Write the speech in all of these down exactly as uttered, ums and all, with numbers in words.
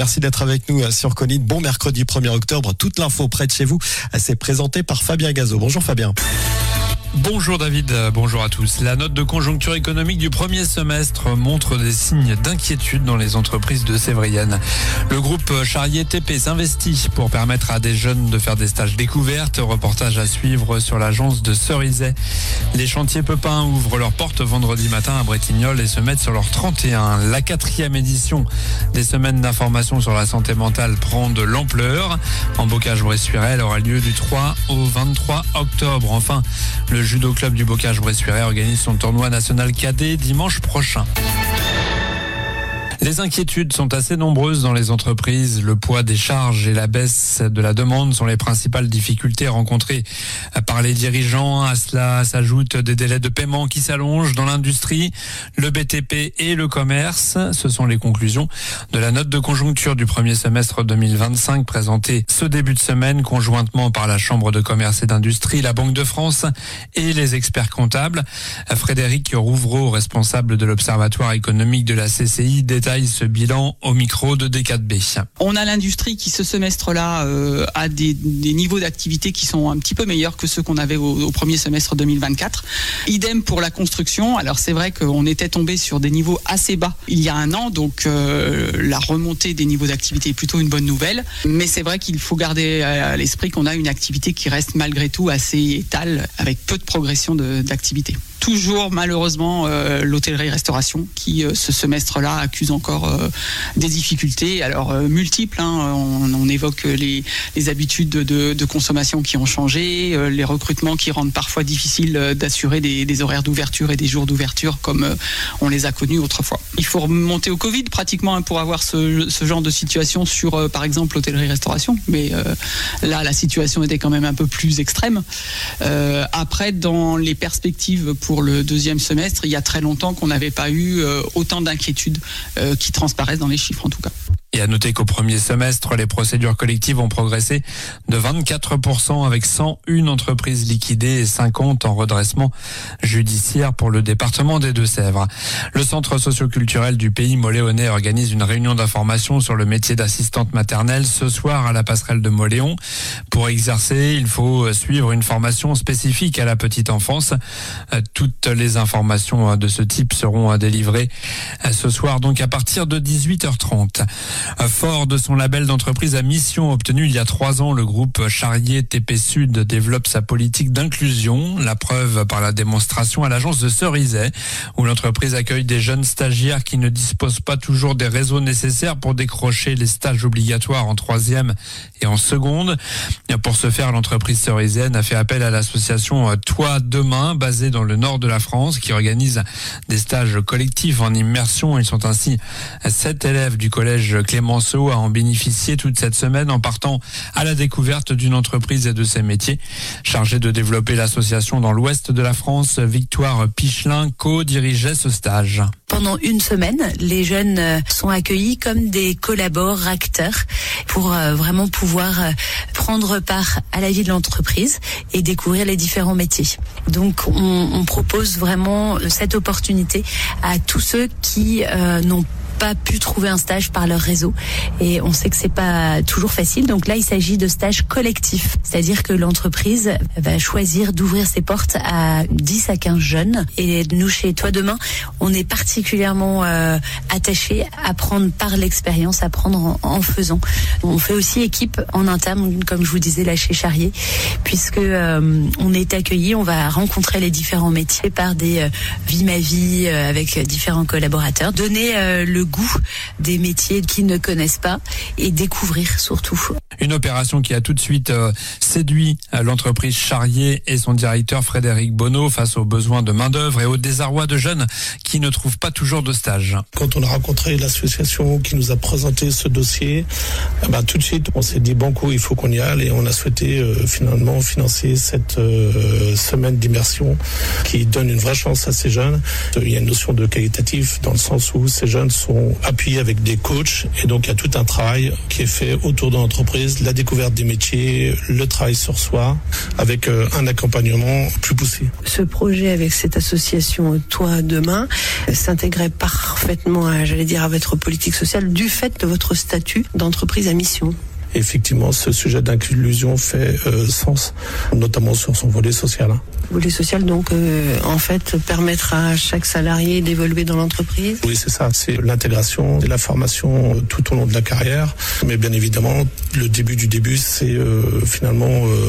Merci d'être avec nous sur Colline. Bon mercredi premier octobre. Toute l'info près de chez vous, c'est présenté par Fabien Gazot. Bonjour Fabien. Bonjour David, bonjour à tous. La note de conjoncture économique du premier semestre montre des signes d'inquiétude dans les entreprises de Sévrienne. Le groupe Charrier T P s'investit pour permettre à des jeunes de faire des stages découvertes. Reportage à suivre sur l'agence de Cerizay. Les chantiers Pepin ouvrent leurs portes vendredi matin à Bretignolles et se mettent sur leur trente et un. La quatrième édition des semaines d'information sur la santé mentale prend de l'ampleur. En Bocage-Bressuiret, elle aura lieu du trois au vingt-trois octobre. Enfin, le Le judo club du Bocage-Bressuiret organise son tournoi national cadet dimanche prochain. Les inquiétudes sont assez nombreuses dans les entreprises. Le poids des charges et la baisse de la demande sont les principales difficultés rencontrées par les dirigeants. À cela s'ajoutent des délais de paiement qui s'allongent dans l'industrie, le B T P et le commerce. Ce sont les conclusions de la note de conjoncture du premier semestre deux mille vingt-cinq présentée ce début de semaine conjointement par la Chambre de commerce et d'industrie, la Banque de France et les experts comptables. Frédéric Rouvreau, responsable de l'Observatoire économique de la C C I, détaille ce bilan au micro de D quatre B. On a l'industrie qui, ce semestre-là, euh, a des, des niveaux d'activité qui sont un petit peu meilleurs que ceux qu'on avait au, au premier semestre deux mille vingt-quatre. Idem pour la construction. Alors c'est vrai qu'on était tombé sur des niveaux assez bas il y a un an, donc euh, la remontée des niveaux d'activité est plutôt une bonne nouvelle. Mais c'est vrai qu'il faut garder à l'esprit qu'on a une activité qui reste malgré tout assez étale, avec peu de progression de, d'activité. Toujours malheureusement euh, l'hôtellerie-restauration qui euh, ce semestre-là accuse encore euh, des difficultés, alors euh, multiples. Hein, on, on évoque les, les habitudes de, de consommation qui ont changé, euh, les recrutements qui rendent parfois difficile euh, d'assurer des, des horaires d'ouverture et des jours d'ouverture comme euh, on les a connus autrefois. Il faut remonter au Covid pratiquement hein, pour avoir ce, ce genre de situation sur euh, par exemple l'hôtellerie-restauration, mais euh, là la situation était quand même un peu plus extrême. Euh, après, dans les perspectives pour Pour le deuxième semestre, il y a très longtemps qu'on n'avait pas eu euh, autant d'inquiétudes euh, qui transparaissent dans les chiffres en tout cas. Et à noter qu'au premier semestre, les procédures collectives ont progressé de vingt-quatre pour cent avec cent une entreprises liquidées et cinquante en redressement judiciaire pour le département des Deux-Sèvres. Le centre socioculturel du Pays Moléonais organise une réunion d'information sur le métier d'assistante maternelle ce soir à la passerelle de Moléon. Pour exercer, il faut suivre une formation spécifique à la petite enfance. Toutes les informations de ce type seront délivrées ce soir, donc à partir de dix-huit heures trente. Fort de son label d'entreprise à mission obtenu il y a trois ans, le groupe Charrier T P Sud développe sa politique d'inclusion. La preuve par la démonstration à l'agence de Cerizay, où l'entreprise accueille des jeunes stagiaires qui ne disposent pas toujours des réseaux nécessaires pour décrocher les stages obligatoires en troisième et en seconde. Pour ce faire, l'entreprise cerizayenne a fait appel à l'association Toi Demain, basée dans le nord de la France, qui organise des stages collectifs en immersion. Ils sont ainsi sept élèves du collège Clémenceau à en bénéficier toute cette semaine en partant à la découverte d'une entreprise et de ses métiers. Chargée de développer l'association dans l'ouest de la France, Victoire Pichelin co-dirigeait ce stage. Pendant une semaine, les jeunes sont accueillis comme des collaborateurs pour vraiment pouvoir prendre part à la vie de l'entreprise et découvrir les différents métiers. Donc on, on propose vraiment cette opportunité à tous ceux qui euh, n'ont pas pu trouver un stage par leur réseau, et on sait que c'est pas toujours facile. Donc là, il s'agit de stages collectifs, c'est-à-dire que l'entreprise va choisir d'ouvrir ses portes à dix à quinze jeunes, et nous chez Toi Demain, on est particulièrement euh, attachés à prendre par l'expérience, à prendre en, en faisant. On fait aussi équipe en interne, comme je vous disais là chez Charrier, puisque euh, on est accueillis, on va rencontrer les différents métiers par des euh, vie ma vie euh, avec différents collaborateurs, donner euh, le goût des métiers qu'ils ne connaissent pas et découvrir surtout. Une opération qui a tout de suite euh, séduit l'entreprise Charrier et son directeur Frédéric Bonneau face aux besoins de main-d'œuvre et au désarroi de jeunes qui ne trouvent pas toujours de stage. Quand on a rencontré l'association qui nous a présenté ce dossier, bah, tout de suite on s'est dit banco, il faut qu'on y aille, et on a souhaité euh, finalement financer cette euh, semaine d'immersion qui donne une vraie chance à ces jeunes. Il y a une notion de qualitatif dans le sens où ces jeunes sont sont appuyés avec des coachs et donc il y a tout un travail qui est fait autour de l'entreprise, la découverte des métiers, le travail sur soi avec un accompagnement plus poussé. Ce projet avec cette association Toi Demain s'intégrait parfaitement à, j'allais dire, à votre politique sociale du fait de votre statut d'entreprise à mission. Effectivement, ce sujet d'inclusion fait euh, sens, notamment sur son volet social. Hein. Volet social, donc, euh, en fait, permettre à chaque salarié d'évoluer dans l'entreprise. Oui, c'est ça. C'est l'intégration et la formation tout au long de la carrière. Mais bien évidemment, le début du début, c'est euh, finalement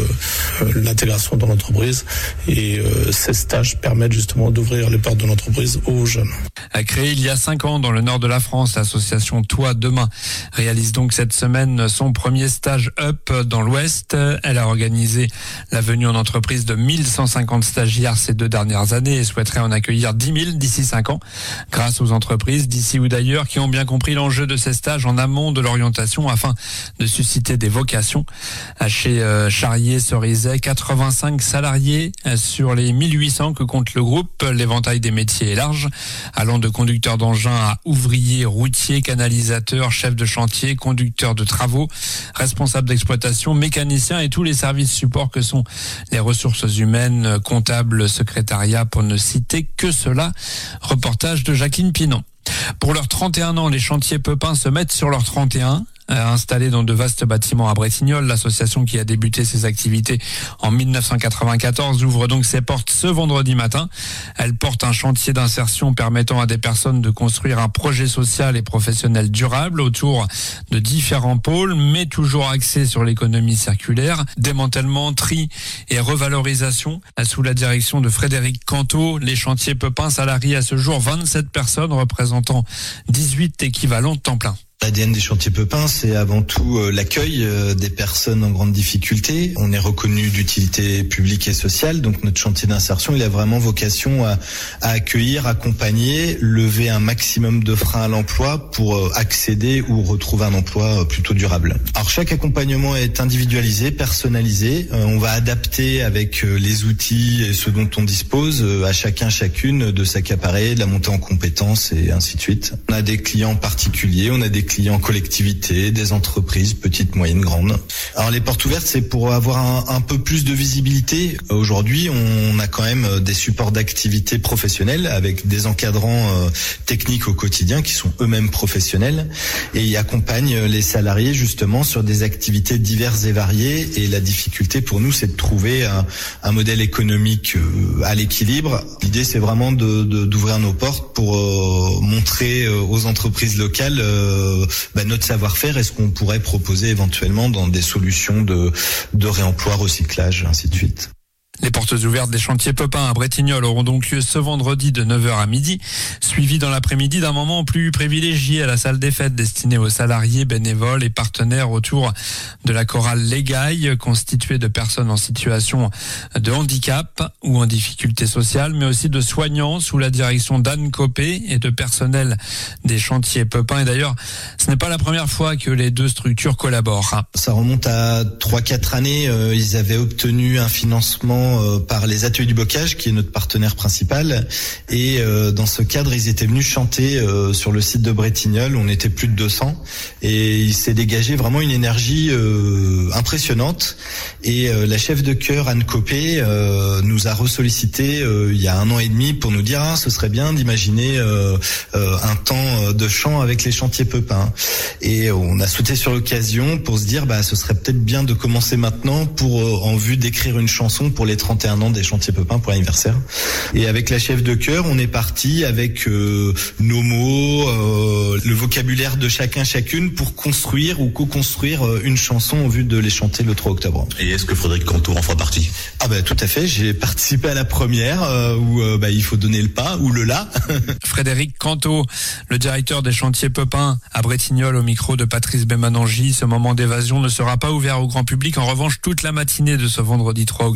euh, l'intégration dans l'entreprise. Et euh, ces stages permettent justement d'ouvrir les portes de l'entreprise aux jeunes. Créée il y a cinq ans dans le nord de la France, l'association Toi Demain réalise donc cette semaine son premier stage Up dans l'Ouest. Elle a organisé la venue en entreprise de mille cent cinquante stagiaires ces deux dernières années et souhaiterait en accueillir dix mille d'ici cinq ans grâce aux entreprises d'ici ou d'ailleurs qui ont bien compris l'enjeu de ces stages en amont de l'orientation afin de susciter des vocations. Chez Charrier-Cerizay, quatre-vingt-cinq salariés sur les mille huit cents que compte le groupe. L'éventail des métiers est large, allant de conducteur d'engin à ouvrier, routier, canalisateur, chef de chantier, conducteur de travaux, responsable d'exploitation, mécanicien et tous les services supports que sont les ressources humaines, comptables, secrétariat, pour ne citer que cela. Reportage de Jacqueline Pinon. Pour leurs trente et un ans, les chantiers Pepin se mettent sur leurs trente et un. Installée dans de vastes bâtiments à Bretignolles, l'association qui a débuté ses activités en mille neuf cent quatre-vingt-quatorze ouvre donc ses portes ce vendredi matin. Elle porte un chantier d'insertion permettant à des personnes de construire un projet social et professionnel durable autour de différents pôles, mais toujours axé sur l'économie circulaire. Démantèlement, tri et revalorisation. Sous la direction de Frédéric Canto, les chantiers Pepin salarient à ce jour vingt-sept personnes représentant dix-huit équivalents temps plein. L'A D N des chantiers Pepin, c'est avant tout euh, l'accueil euh, des personnes en grande difficulté. On est reconnu d'utilité publique et sociale, donc notre chantier d'insertion, il a vraiment vocation à, à accueillir, accompagner, lever un maximum de freins à l'emploi pour euh, accéder ou retrouver un emploi euh, plutôt durable. Alors chaque accompagnement est individualisé, personnalisé. Euh, on va adapter avec euh, les outils et ce dont on dispose euh, à chacun, chacune de s'accaparer, de la montée en compétences et ainsi de suite. On a des clients particuliers, on a des clients collectivités, des entreprises, petites, moyennes, grandes. Alors les portes ouvertes, c'est pour avoir un, un peu plus de visibilité. Aujourd'hui, on a quand même des supports d'activité professionnels avec des encadrants euh, techniques au quotidien qui sont eux-mêmes professionnels et ils accompagnent les salariés justement sur des activités diverses et variées. Et la difficulté pour nous, c'est de trouver un, un modèle économique euh, à l'équilibre. L'idée, c'est vraiment de, de, d'ouvrir nos portes pour euh, montrer euh, aux entreprises locales euh, Bah, notre savoir-faire et ce qu'on pourrait proposer éventuellement dans des solutions de, de réemploi, recyclage, ainsi de suite. Les portes ouvertes des chantiers Pepin à Bretignolles auront donc lieu ce vendredi de neuf heures à midi, suivi dans l'après-midi d'un moment plus privilégié à la salle des fêtes destinée aux salariés, bénévoles et partenaires autour de la chorale Légaille, constituée de personnes en situation de handicap ou en difficulté sociale, mais aussi de soignants sous la direction d'Anne Copé et de personnel des chantiers Pepin. Et d'ailleurs, ce n'est pas la première fois que les deux structures collaborent. Ça remonte à trois quatre années. Euh, ils avaient obtenu un financement par les Ateliers du Bocage, qui est notre partenaire principal. Et euh, dans ce cadre, ils étaient venus chanter euh, sur le site de Bretignolles. On était plus de deux cents. Et il s'est dégagé vraiment une énergie euh, impressionnante. Et euh, la chef de chœur, Anne Copé, euh, nous a ressollicité euh, il y a un an et demi pour nous dire ah, ce serait bien d'imaginer euh, euh, un temps de chant avec les chantiers Pepin. Et on a sauté sur l'occasion pour se dire bah ce serait peut-être bien de commencer maintenant pour euh, en vue d'écrire une chanson pour les trente et un ans des chantiers Pepin pour l'anniversaire. Et avec la chef de chœur, on est parti avec euh, nos mots, euh, le vocabulaire de chacun, chacune pour construire ou co-construire euh, une chanson en vue de les chanter le trois octobre. Et est-ce que Frédéric Canto en fera partie? Ah bah tout à fait, j'ai participé à la première euh, où euh, bah, il faut donner le pas ou le la. Frédéric Canto, le directeur des chantiers Pepin à Bretignolles au micro de Patrice Bémanangi. Ce moment d'évasion ne sera pas ouvert au grand public. En revanche, toute la matinée de ce vendredi trois octobre,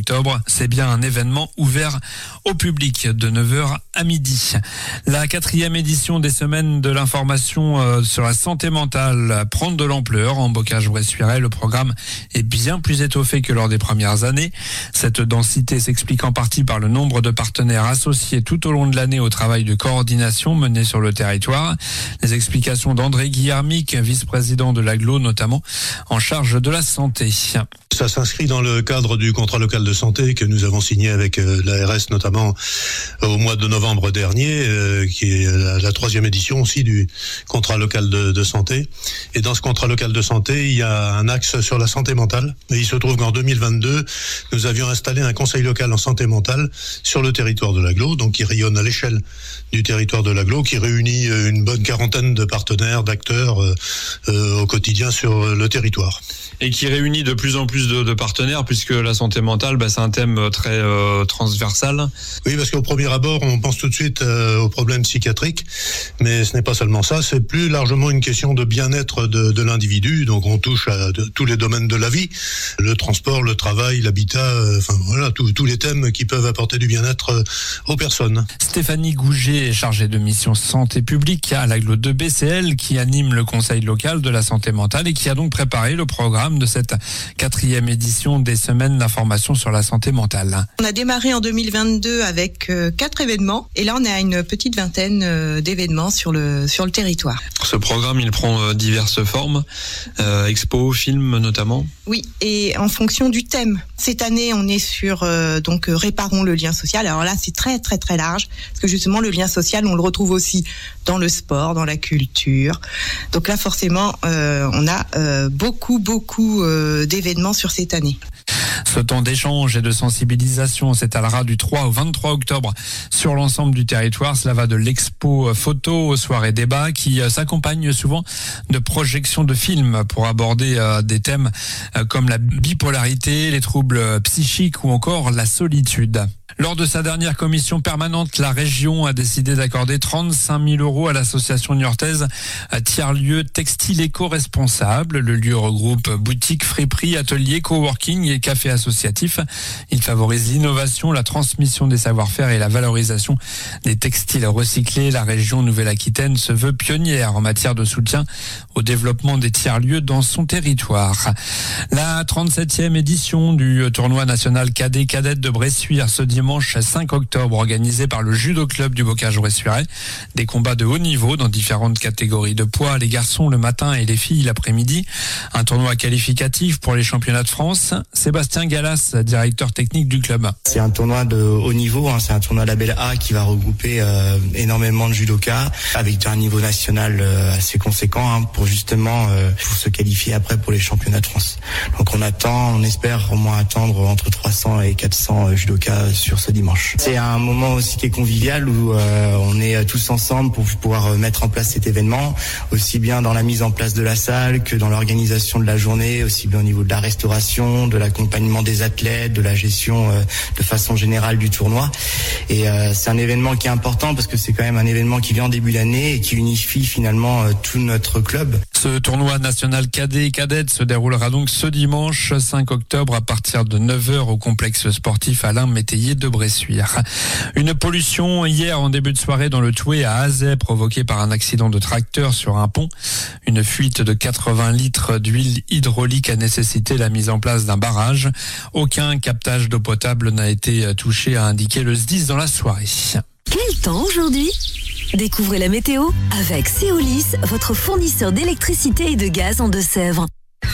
C'est bien un événement ouvert au public de neuf heures à midi. La quatrième édition des semaines de l'information sur la santé mentale prend de l'ampleur. En Bocage-Bressuire, le programme est bien plus étoffé que lors des premières années. Cette densité s'explique en partie par le nombre de partenaires associés tout au long de l'année au travail de coordination mené sur le territoire. Les explications d'André Guillermic, vice-président de l'Aglo, notamment en charge de la santé. Ça s'inscrit dans le cadre du contrat local de santé que nous avons signé avec l'A R S, notamment au mois de novembre dernier, euh, qui est la, la troisième édition aussi du contrat local de, de santé. Et dans ce contrat local de santé, il y a un axe sur la santé mentale. Et il se trouve qu'en deux mille vingt-deux, nous avions installé un conseil local en santé mentale sur le territoire de l'Aglo, donc qui rayonne à l'échelle du territoire de l'Aglo, qui réunit une bonne quarantaine de partenaires, d'acteurs euh, euh, au quotidien sur le territoire. Et qui réunit de plus en plus de, de partenaires, puisque la santé mentale, bah, c'est un thème très euh, transversal. Oui, parce qu'au premier abord, on pense tout de suite euh, aux problèmes psychiatriques, mais ce n'est pas seulement ça, c'est plus largement une question de bien-être de, de l'individu, donc on touche à de, tous les domaines de la vie, le transport, le travail, l'habitat, euh, enfin voilà, tous, tous les thèmes qui peuvent apporter du bien-être euh, aux personnes. Stéphanie Gouget est chargée de mission santé publique à l'Aglo de B C L, qui anime le conseil local de la santé mentale et qui a donc préparé le programme de cette quatrième édition des semaines d'information sur la santé mentale. On a démarré en deux mille vingt-deux avec euh, quatre événements et là on est à une petite vingtaine euh, d'événements sur le sur le territoire. Ce programme, il prend euh, diverses formes, euh, expos, films notamment. Oui, et en fonction du thème. Cette année, on est sur euh, donc euh, réparons le lien social. Alors là, c'est très très très large parce que justement le lien social, on le retrouve aussi dans le sport, dans la culture. Donc là, forcément, euh, on a euh, beaucoup beaucoup euh, d'événements sur cette année. Ce temps d'échange et de sensibilisation s'étalera du trois au vingt-trois octobre sur l'ensemble du territoire. Cela va de l'expo photo aux soirées débat qui s'accompagne souvent de projections de films pour aborder des thèmes comme la bipolarité, les troubles psychiques ou encore la solitude. Lors de sa dernière commission permanente, la région a décidé d'accorder trente-cinq mille euros à l'association niortaise Tiers-Lieu Textile Éco-Responsable. Le lieu regroupe boutiques, friperies, ateliers, coworking et cafés associatifs. Il favorise l'innovation, la transmission des savoir-faire et la valorisation des textiles recyclés. La région Nouvelle-Aquitaine se veut pionnière en matière de soutien au développement des tiers-lieux dans son territoire. La trente-septième édition du tournoi national cadet cadette de Bressuire ce dimanche cinq octobre, organisé par le judo club du Bocage-Bressuire. Des combats de haut niveau dans différentes catégories de poids, les garçons le matin et les filles l'après-midi. Un tournoi qualificatif pour les championnats de France. Sébastien Gallas, directeur technique du club. C'est un tournoi de haut niveau, hein, c'est un tournoi label A qui va regrouper euh, énormément de judokas avec un niveau national euh, assez conséquent hein, pour justement euh, pour se qualifier après pour les championnats de France. Donc on attend, on espère au moins attendre entre trois cents et quatre cents euh, judokas sur ce dimanche. C'est un moment aussi qui est convivial où euh, on est tous ensemble pour pouvoir mettre en place cet événement, aussi bien dans la mise en place de la salle que dans l'organisation de la journée, aussi bien au niveau de la restauration, de l'accompagnement des athlètes, de la gestion euh, de façon générale du tournoi. Et euh, c'est un événement qui est important parce que c'est quand même un événement qui vient en début d'année et qui unifie finalement euh, tout notre club. Ce tournoi national cadet et cadette se déroulera donc ce dimanche cinq octobre à partir de neuf heures au complexe sportif Alain Métayer de Bressuire. Une pollution hier en début de soirée dans le Touet à Azay provoquée par un accident de tracteur sur un pont. Une fuite de quatre-vingts litres d'huile hydraulique a nécessité la mise en place d'un barrage. Aucun captage d'eau potable n'a été touché, a indiqué le S D I S dans la soirée. Quel temps aujourd'hui ? Découvrez la météo avec Céolis, votre fournisseur d'électricité et de gaz en Deux-Sèvres.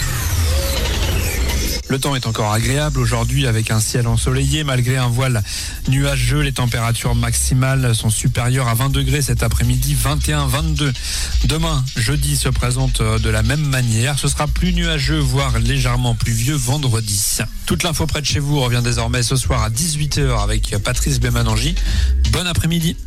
Le temps est encore agréable aujourd'hui avec un ciel ensoleillé malgré un voile nuageux. Les températures maximales sont supérieures à vingt degrés cet après-midi, vingt et un, vingt-deux. Demain, jeudi, se présente de la même manière. Ce sera plus nuageux, voire légèrement pluvieux vendredi. Toute l'info près de chez vous revient désormais ce soir à dix-huit heures avec Patrice Bémanangi. Bon après-midi.